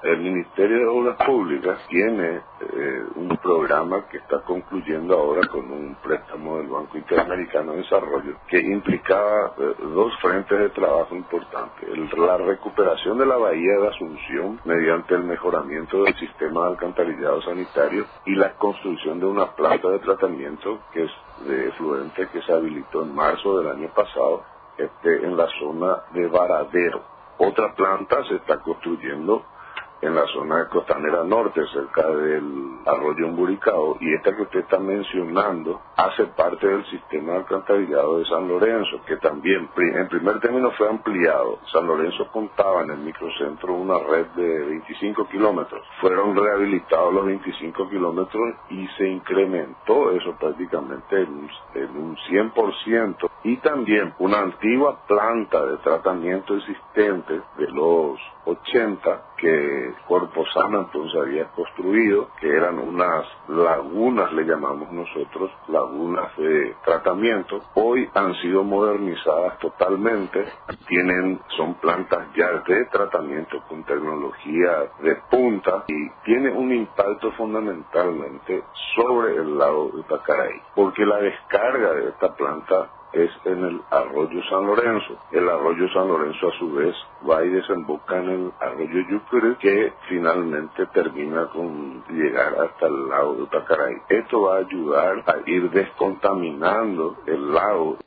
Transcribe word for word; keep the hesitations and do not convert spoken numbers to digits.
El Ministerio de Obras Públicas tiene eh, un programa que está concluyendo ahora con un préstamo del Banco Interamericano de Desarrollo que implicaba eh, dos frentes de trabajo importantes. El, la recuperación de la bahía de Asunción mediante el mejoramiento del sistema de alcantarillado sanitario y la construcción de una planta de tratamiento que es de efluente que se habilitó en marzo del año pasado este, en la zona de Varadero. Otra planta se está construyendo en la zona de Costanera Norte, cerca del arroyo Emburicao, y esta que usted está mencionando hace parte del sistema de alcantarillado de San Lorenzo, que también, en primer término, fue ampliado. San Lorenzo contaba en el microcentro una red de veinticinco kilómetros. Fueron rehabilitados los veinticinco kilómetros y se incrementó eso prácticamente en un, en un cien por ciento. Y también una antigua planta de tratamiento existente de los ochenta que Cuerpo Sano entonces había construido, que eran unas lagunas, le llamamos nosotros, lagunas de tratamiento, hoy han sido modernizadas totalmente, tienen, son plantas ya de tratamiento con tecnología de punta y tiene un impacto fundamentalmente sobre el lago de Pacaraí, porque la descarga de esta planta es en el arroyo San Lorenzo. El arroyo San Lorenzo a su vez va y desemboca en el arroyo Yucuré, que finalmente termina con llegar hasta el lago de Pacaraí. Esto va a ayudar a ir descontaminando el lago.